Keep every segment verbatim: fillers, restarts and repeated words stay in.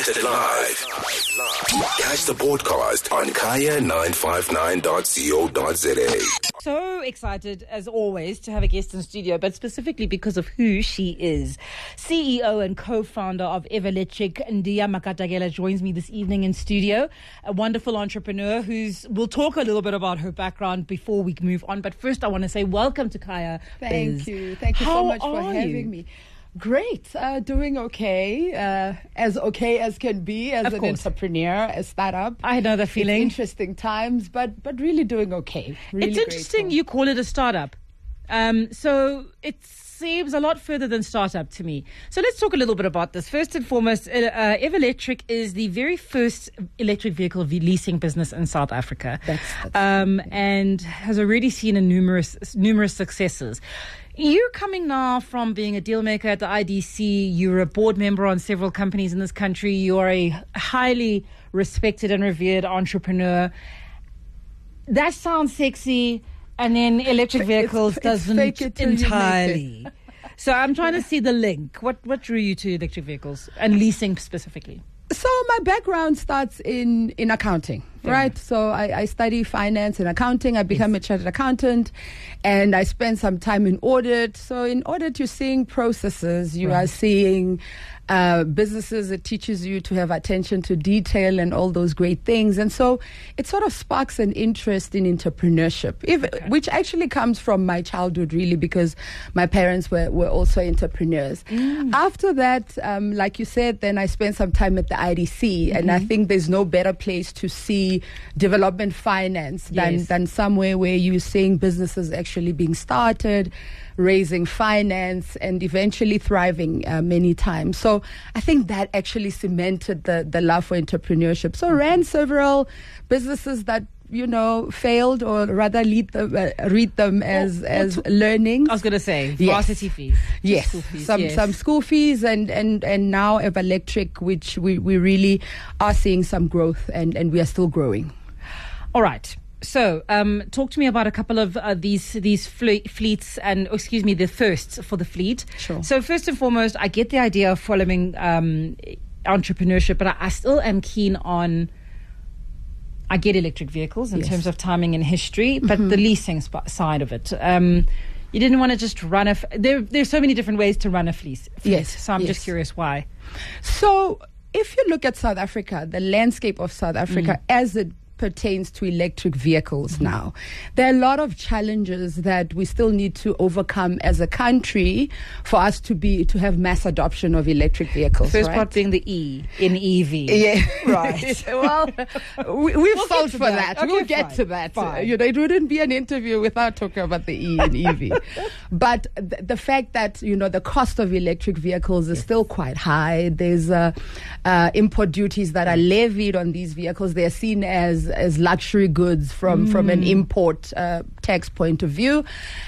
Broadcast live. Catch the podcast on kaya nine five nine dot co dot za. So excited, as always, to have a guest in studio, but specifically because of who she is. C E O and co-founder of Everlectric, Ndia Makatagela, joins me this evening in studio. A wonderful entrepreneur who's, we'll talk a little bit about her background before we move on. But first, I want to say welcome to Kaya. Thank Biz. you. Thank you How so much for having you? me. Great. Uh, doing okay. Uh, as okay as can be as Of an course. entrepreneur, a startup. I know the feeling. It's interesting times, but but really doing okay. Really It's interesting grateful. you call it a startup. Um, so it seems a lot further than startup to me. So let's talk a little bit about this. First and foremost, uh, uh, Everlectric is the very first electric vehicle leasing business in South Africa, That's- that's um, and has already seen a numerous numerous successes. You're coming now from being a deal maker at the I D C. You're a board member on several companies in this country. You are a highly respected and revered entrepreneur. That sounds sexy, and then electric vehicles It's- it's doesn't fake it till you make it. entirely. So I'm trying to see the link. What what drew you to electric vehicles and leasing specifically? So my background starts in, in accounting, right? So I, I study finance and accounting. I become a chartered accountant, and I spend some time in audit. So in audit, you're seeing processes, you Right. are seeing uh, businesses. It teaches you to have attention to detail and all those great things. And so it sort of sparks an interest in entrepreneurship, if, Okay. which actually comes from my childhood, really, because my parents were, were also entrepreneurs. After that, um, like you said, then I spent some time at the I D C, and I think there's no better place to see development finance than, Yes. than somewhere where you're seeing businesses actually being started, raising finance, and eventually thriving uh, many times. So I think that actually cemented the, the love for entrepreneurship. So ran several businesses that, you know, failed, or rather lead them, uh, read them as, Oh, as what- learnings. I was going to say Yes. varsity fees. Just Yes, school fees, some yes. some school fees, and and and now Everlectric, which we, we really are seeing some growth, and, and we are still growing. All right. So, um, talk to me about a couple of uh, these these fle- fleets, and oh, excuse me, the firsts for the fleet. Sure. So, first and foremost, I get the idea of following um, entrepreneurship, but I, I still am keen on. I get electric vehicles in Yes. terms of timing and history, but the leasing sp- side of it. Um, you didn't want to just run a. F- there, there's so many different ways to run a fleet. fleet, Yes, So I'm just yes. curious why. So if you look at South Africa, the landscape of South Africa as it pertains to electric vehicles now, there are a lot of challenges that we still need to overcome as a country for us to be to have mass adoption of electric vehicles. First right? part being the E in E V. Yeah, Right. well, we, we've We'll solved get to for that. that. Okay, we'll get fine. to that. Fine. You know, it wouldn't be an interview without talking about the E in E V. But th- the fact that, you know, the cost of electric vehicles is still quite high. There's uh, uh, import duties that are levied on these vehicles. They're seen as as luxury goods from from an import uh, tax point of view.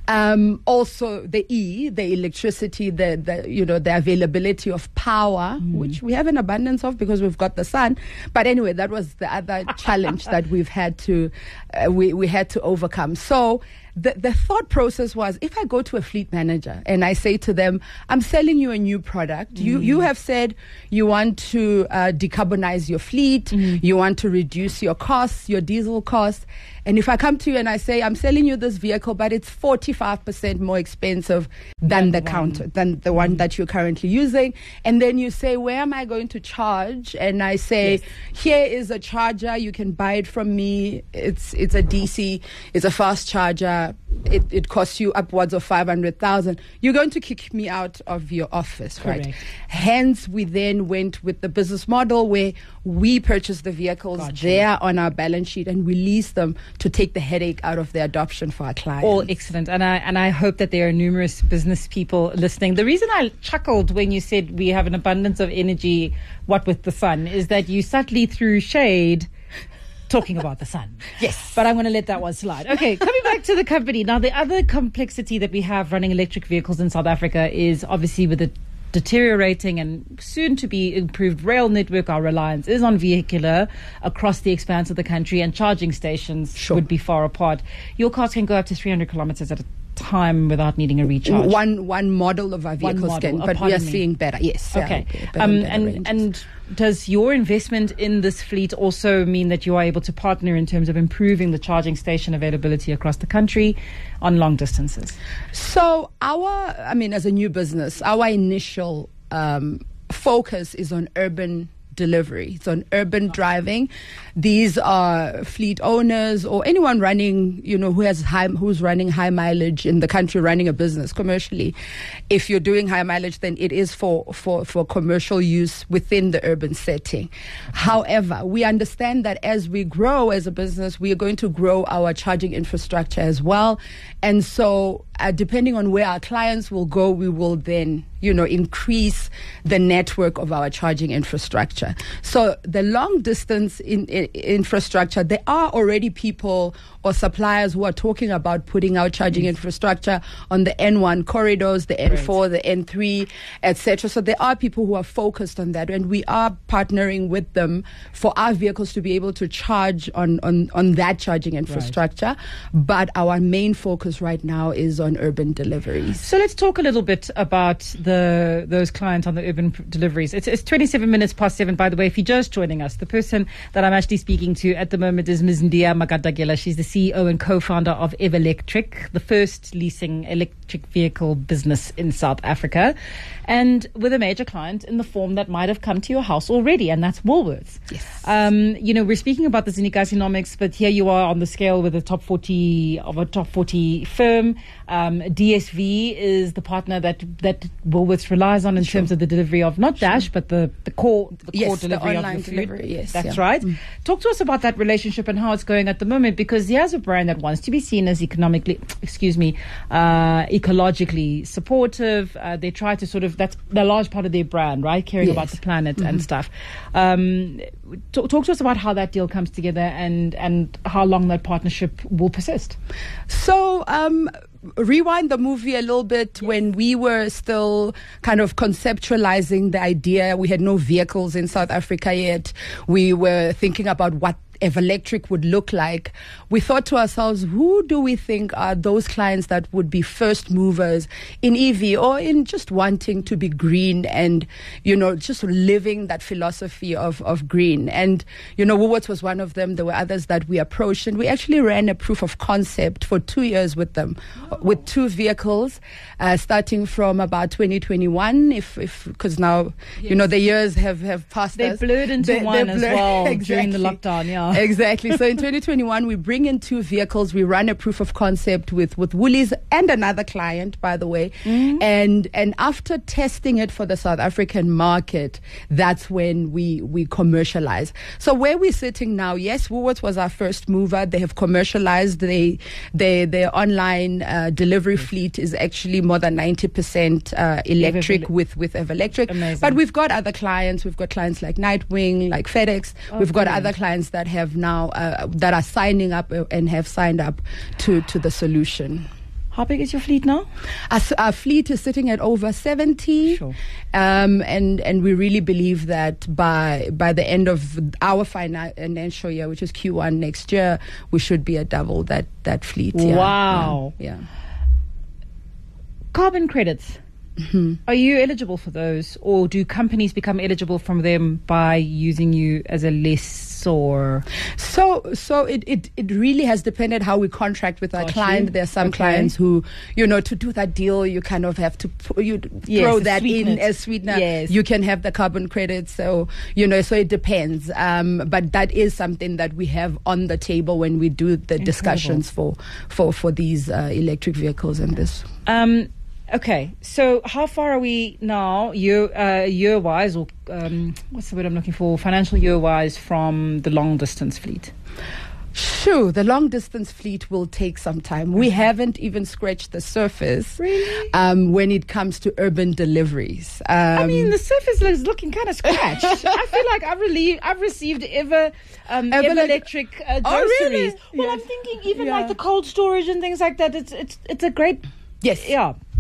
Um, also, the E, the electricity, the, the you know the availability of power, which we have an abundance of because we've got the sun. But anyway, that was the other challenge that we've had to uh, we we had to overcome. So. The, the thought process was, if I go to a fleet manager and I say to them, I'm selling you a new product. You you have said you want to uh, decarbonize your fleet. You want to reduce your costs, your diesel costs. And if I come to you and I say, I'm selling you this vehicle, but it's forty-five percent more expensive than the counter, than the one that you're currently using. And then you say, where am I going to charge? And I say, Yes. here is a charger. You can buy it from me. It's it's a D C. It's a fast charger. It, it costs you upwards of five hundred thousand. You're going to kick me out of your office, right? Correct. Hence, we then went with the business model where we purchase the vehicles. Gotcha. They're on our balance sheet, and we lease them to take the headache out of the adoption for our clients. All excellent, and I and I hope that there are numerous business people listening. The reason I chuckled when you said we have an abundance of energy, what with the sun, is that you subtly threw shade talking about the sun. Yes. But I'm going to let that one slide. Okay, coming back to the company. Now, the other complexity that we have running electric vehicles in South Africa is obviously with the deteriorating and soon to be improved rail network. Our reliance is on vehicular across the expanse of the country, and charging stations Sure. would be far apart. Your cars can go up to three hundred kilometers at a time without needing a recharge. One one model of our vehicles model. can, Oh, but we are pardon me. seeing better. Yes. yeah, Okay. better- Um, better and ranges. and does your investment in this fleet also mean that you are able to partner in terms of improving the charging station availability across the country on long distances? So our, I mean, as a new business, our initial um, focus is on urban delivery. It's on urban driving. These are fleet owners or anyone running, you know, who has high, who's running high mileage in the country, running a business commercially. If you're doing high mileage, then it is for, for, for commercial use within the urban setting. However, we understand that as we grow as a business, we are going to grow our charging infrastructure as well. And so uh, depending on where our clients will go, we will then, you know, increase the network of our charging infrastructure. So the long distance in, in, infrastructure, there are already people or suppliers who are talking about putting out charging yes. infrastructure on the N one corridors, the N four, right. the N three, et cetera. So there are people who are focused on that, and we are partnering with them for our vehicles to be able to charge on, on, on that charging infrastructure. Right. But our main focus right now is on urban deliveries. So let's talk a little bit about the those clients on the urban p- deliveries. It's, it's twenty-seven minutes past seven, by the way, if you're just joining us. The person that I'm actually speaking to at the moment is Miz Ndia Magadagela. She's the C E O and co-founder of Evelectric, the first leasing electric vehicle business in South Africa, and with a major client in the form that might have come to your house already, and that's Woolworths. Yes. Um, you know, we're speaking about the Zinikasionomics, but here you are on the scale with a top forty of a top forty firm. Um, D S V is the partner that that Woolworths relies on in sure. terms of the delivery of not Dash, sure. but the, the core the yes, core delivery the of online the food. Delivery, yes, that's yeah. right. Mm. Talk to us about that relationship and how it's going at the moment, because here's a brand that wants to be seen as economically, excuse me, uh, ecologically supportive. Uh, they try to sort of, that's a large part of their brand, right? Caring yes. about the planet mm-hmm. and stuff. Um, talk, talk to us about how that deal comes together and, and how long that partnership will persist. So, um, rewind the movie a little bit. Yes. When we were still kind of conceptualizing the idea, we had no vehicles in South Africa yet. We were thinking about what Evelectric would look like. We thought to ourselves, who do we think are those clients that would be first movers in E V or in just wanting to be green and, you know, just living that philosophy of, of green? And, you know, Woolworths was one of them. There were others that we approached, and we actually ran a proof of concept for two years with them, oh. with two vehicles, uh, starting from about twenty twenty-one, if, if, because now, yes. you know, the years have, have passed they us. Blurred into they, one as well exactly. during the lockdown, yeah. Exactly. So in twenty twenty-one, we bring in two vehicles. We run a proof of concept with, with Woolies and another client, by the way. Mm-hmm. And and after testing it for the South African market, that's when we, we commercialize. So where we're sitting now, yes, Woolworths was our first mover. They have commercialized. They, they, their online uh, delivery mm-hmm. fleet is actually more than ninety percent uh, electric Ever- with, with Evelectric. Amazing. But we've got other clients. We've got clients like Nightwing, like FedEx. Oh, we've got brilliant. other clients that have have now uh, that are signing up and have signed up to, to the solution. How big is your fleet now? Our, our fleet is sitting at over seventy, sure. um, and and we really believe that by by the end of our financial year, which is Q one next year, we should be at double that that fleet. Yeah. Wow! Yeah. yeah. Carbon credits. Mm-hmm. Are you eligible for those, or do companies become eligible from them by using you as a lessor? So, so it, it, it really has depended how we contract with our Got client. You. There are some okay. clients who, you know, to do that deal, you kind of have to you yes, throw that in it. as sweetener. Yes. You can have the carbon credits. So, you know, so it depends. Um, but that is something that we have on the table when we do the Incredible. discussions for, for, for these uh, electric vehicles and this. Um, Okay, so how far are we now, year uh, year wise, or um, what's the word I'm looking for? Financial year wise, from the long distance fleet. Sure, the long distance fleet will take some time. We haven't even scratched the surface. Really? Um, when it comes to urban deliveries. Um, I mean, the surface is looking kind of scratched. I feel like I've, relieved, I've received ever, um, Ever Evelectric uh, groceries. Oh, really? Well, yeah. I'm thinking even yeah. like the cold storage and things like that. It's it's it's a great yes yeah.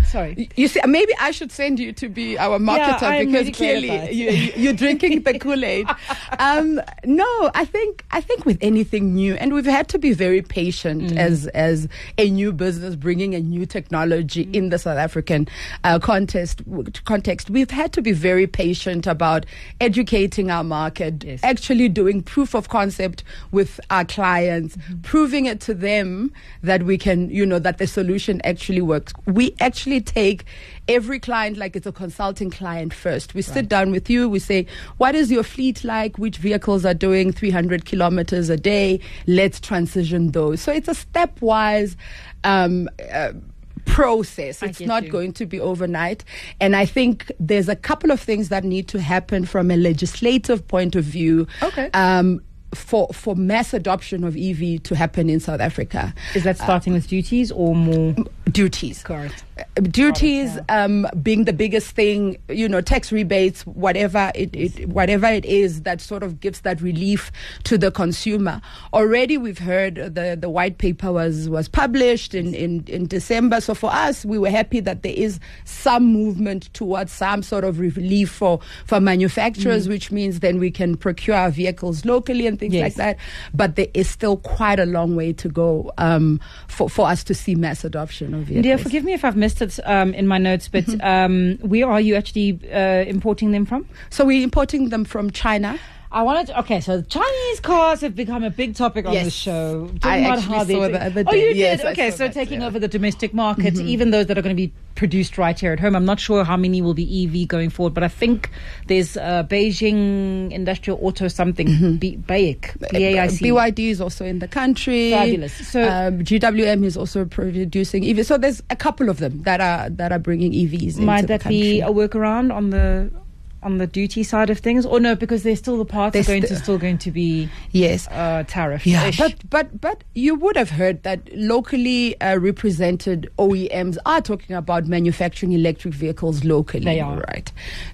Sorry. You see, maybe I should send you to be our marketer Yeah, I'm because really great clearly at that. you, you- you're drinking the Kool-Aid. Um, no, I think I think with anything new, and we've had to be very patient Mm. as as a new business bringing a new technology Mm. in the South African uh, context. Context, we've had to be very patient about educating our market, Yes. actually doing proof of concept with our clients, Mm-hmm. proving it to them that we can, you know, that the solution actually works. We actually take every client like it's a consulting client first. We sit down with you, we say, what is your fleet like? Which vehicles are doing three hundred kilometers a day? Let's transition those. So it's a stepwise um, uh, process. I It's get not you. going to be overnight. And I think there's a couple of things that need to happen from a legislative point of view. Okay. Um, for for mass adoption of E V to happen in South Africa. Is that starting with duties or more? Duties. Correct. Uh, Duties Product, um, being the biggest thing, you know, tax rebates, whatever it, it whatever it is that sort of gives that relief to the consumer. Already we've heard the, the white paper was was published in, in, in December. So for us, we were happy that there is some movement towards some sort of relief for, for manufacturers, Mm. which means then we can procure our vehicles locally and things Yes. like that. But there is still quite a long way to go um, for, for us to see mass adoption of vehicles. India, forgive me if I've missed it um, in my notes, but um, where are you actually uh, importing them from? So we're importing them from China. I wanted to, okay, so Chinese cars have become a big topic on Yes. the show. Talking I about actually how they- saw the other Oh, day. you Yes, did? I Okay, saw so that, taking yeah. over the domestic market, even those that are going to be produced right here at home. I'm not sure how many will be E V going forward, but I think there's uh, Beijing Industrial Auto something, B- BAIC, B A I C. B Y D is also in the country. Fabulous. So- um, G W M is also producing E Vs. So there's a couple of them that are that are bringing E Vs into Might the that country. be a workaround on the on the duty side of things, or no? Because there's still the parts There's are going sti- to still going to be Yes. uh, tariff. Yeah, but but but you would have heard that locally uh, represented O E Ms are talking about manufacturing electric vehicles locally. They are. Right.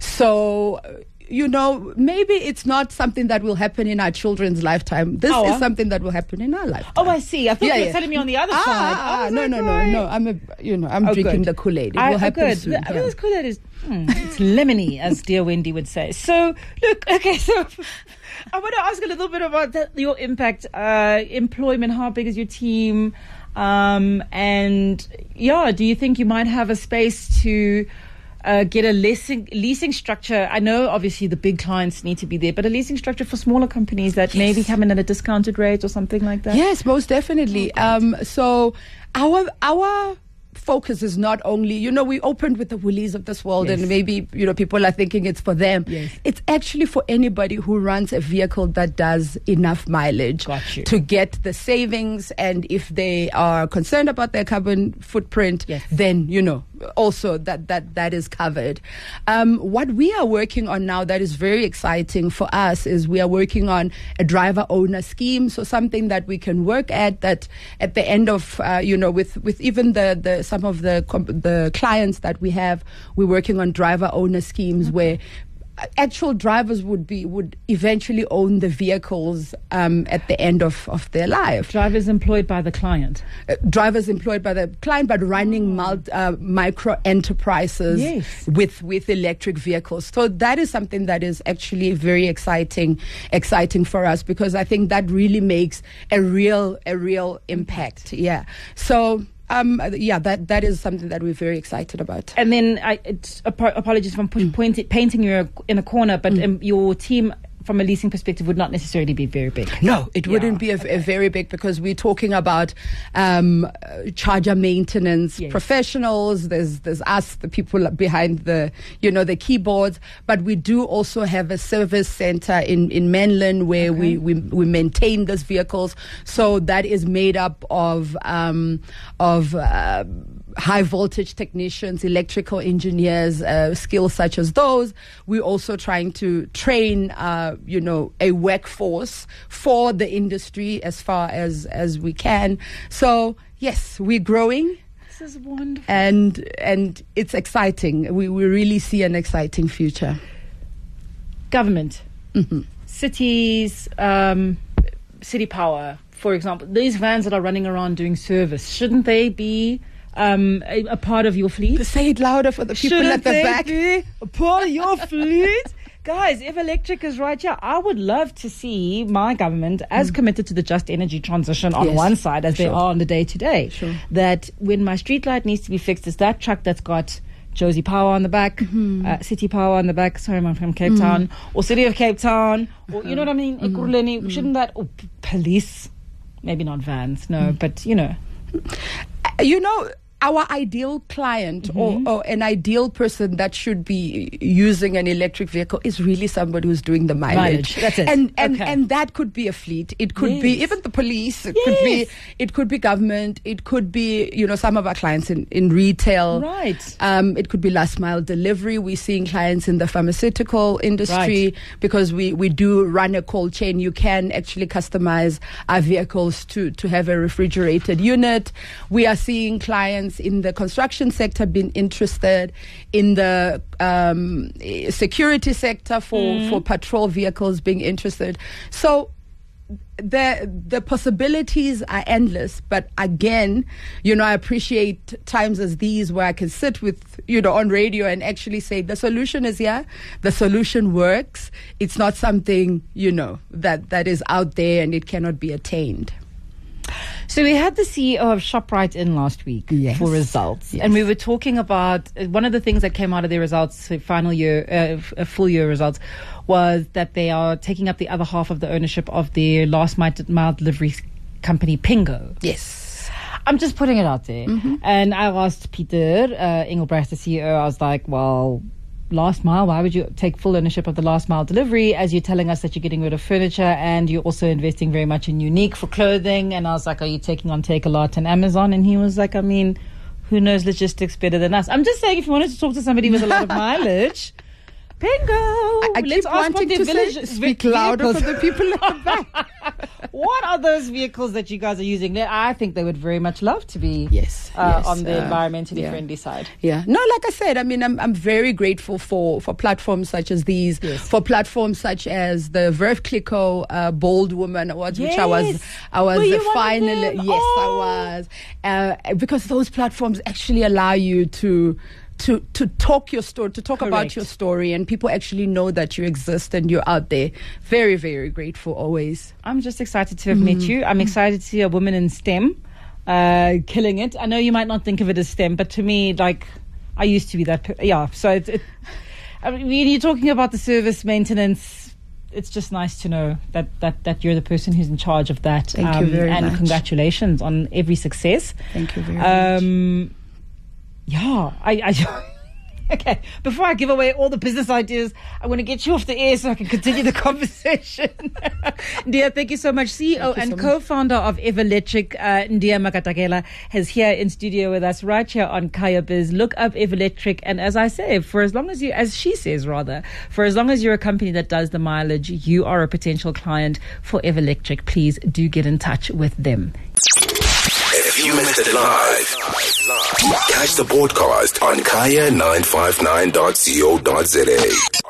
So, uh, you know, maybe it's not something that will happen in our children's lifetime. This Oh, is uh. something that will happen in our lifetime. Oh, I see. I thought Yeah, you were yeah. telling me on the other Ah, side. ah, I ah, was no, like, no, no, right. no. I'm a, you know, I'm Oh, drinking good. the Kool-Aid. It I, will oh, happen good. soon. The- yeah. This Kool-Aid is hmm, it's lemony, as dear Wendy would say. So, look, okay, so I want to ask a little bit about that, your impact, uh, employment. How big is your team? Um, and yeah, do you think you might have a space to uh, get a leasing leasing structure? I know obviously the big clients need to be there, but a leasing structure for smaller companies that maybe come in at a discounted rate or something like that. Yes, most definitely. um, so our our focus is not only, you know, we opened with the Woolies of this world, Yes. and maybe, you know, people are thinking it's for them. Yes. It's actually for anybody who runs a vehicle that does enough mileage Got you. to get the savings, and if they are concerned about their carbon footprint, Yes. then, you know, also that that that is covered. Um, what we are working on now that is very exciting for us is we are working on a driver owner scheme, so something that we can work at that at the end of uh, you know with with even the the some of the comp- the clients that we have, we're working on driver owner schemes where actual drivers would be would eventually own the vehicles um, at the end of, of their life. Drivers employed by the client. Uh, drivers employed by the client, but running mul- uh, micro enterprises Yes. with with electric vehicles. So that is something that is actually very exciting, exciting for us, because I think that really makes a real a real impact. Yeah. So. Um, yeah, that that is something that we're very excited about. And then, I, it's, ap- apologies if I'm push, point, painting you in a corner, but um, your team, from a leasing perspective, would not necessarily be very big. No, it Yeah, wouldn't be a, a very big, because we're talking about um, uh, charger maintenance Yes. professionals. There's there's us, the people behind the you know the keyboards, but we do also have a service center in in Menlyn where Okay. we, we we maintain those vehicles. So that is made up of um, of uh, high voltage technicians, electrical engineers, uh, skills such as those. We're also trying to train, uh, you know, a workforce for the industry as far as, as we can. So, yes, we're growing. This is wonderful. And and it's exciting. We, we really see an exciting future. Government, Mm-hmm. cities, um, city power, for example, these vans that are running around doing service, shouldn't they be um, a, a part of your fleet? Say it louder for the people Shouldn't at the they back. be a part of your fleet? Guys, if Electric is right here, I would love to see my government as mm. committed to the just energy transition on yes. one side as sure. they are on the day-to-day. Sure. That when my street light needs to be fixed, it's that truck that's got Josie Power on the back, mm-hmm. uh, City Power on the back. Sorry, I'm from Cape mm. Town. Or City of Cape Town. Or, you know what I mean? Mm. Mm. Shouldn't that... Or p- police. Maybe not vans, no. Mm. But, you know. You know... Our ideal client mm-hmm. or, or an ideal person that should be using an electric vehicle is really somebody who's doing the mileage. mileage. That's it. And and, okay. and that could be a fleet. It could yes. be even the police. It yes. could be it could be government. It could be, you know, some of our clients in, in retail. Right. Um, it could be last mile delivery. We're seeing clients in the pharmaceutical industry right. because we, we do run a cold chain. You can actually customize our vehicles to, to have a refrigerated unit. We are seeing clients in the construction sector being interested, in the um, security sector for, mm. for patrol vehicles being interested. So the the possibilities are endless. But again, you know, I appreciate times as these where I can sit with, you know, on radio and actually say the solution is here. The solution works. It's not something, you know, that, that is out there and it cannot be attained. So we had the C E O of ShopRite in last week yes. for results. Yes. And we were talking about, uh, one of the things that came out of their results, the final year, uh, f- uh, full year results, was that they are taking up the other half of the ownership of their last mile, mile delivery company, Pingo. Yes. I'm just putting it out there. Mm-hmm. And I asked Peter uh, Engelbrecht, the C E O, I was like, well, last mile, why would you take full ownership of the last mile delivery as you're telling us that you're getting rid of furniture and you're also investing very much in Unique for clothing? And I was like, are you taking on Takealot and Amazon? And he was like, I mean, who knows logistics better than us? I'm just saying, if you wanted to talk to somebody with a lot of mileage, Pingo. I, I Let's keep ask wanting what their to village, say, speak louder for the people at the back. What are those vehicles that you guys are using? I think they would very much love to be yes, uh, yes, on the uh, environmentally yeah. friendly side. Yeah. No, like I said, I mean, I'm I'm very grateful for, for platforms such as these, yes. for platforms such as the Verve Clicquot uh, Bold Woman Awards, yes. which I was I was Were you the final. Yes, oh. I was, uh, because those platforms actually allow you to. To, to talk your story, to talk Correct. about your story, and people actually know that you exist and you're out there. Very, very grateful always. I'm just excited to have mm-hmm. met you. I'm excited to see a woman in STEM uh, killing it. I know you might not think of it as STEM, but to me, like, I used to be that. Per- yeah, so it, it, I mean, when you're talking about the service maintenance, it's just nice to know that, that, that you're the person who's in charge of that. Thank um, you very and much. And congratulations on every success. Thank you very um, much. Yeah, I, I okay. Before I give away all the business ideas, I want to get you off the air so I can continue the conversation. Ndia, thank you so much. C E O and so co-founder much. of Everlectric, uh, Ndia Makatakela, is here in studio with us right here on Kaya Biz. Look up Everlectric, and as I say, for as long as you, as she says rather, for as long as you're a company that does the mileage, you are a potential client for Everlectric. Please do get in touch with them. If you missed it live, catch the podcast on kaya nine five nine dot co dot za.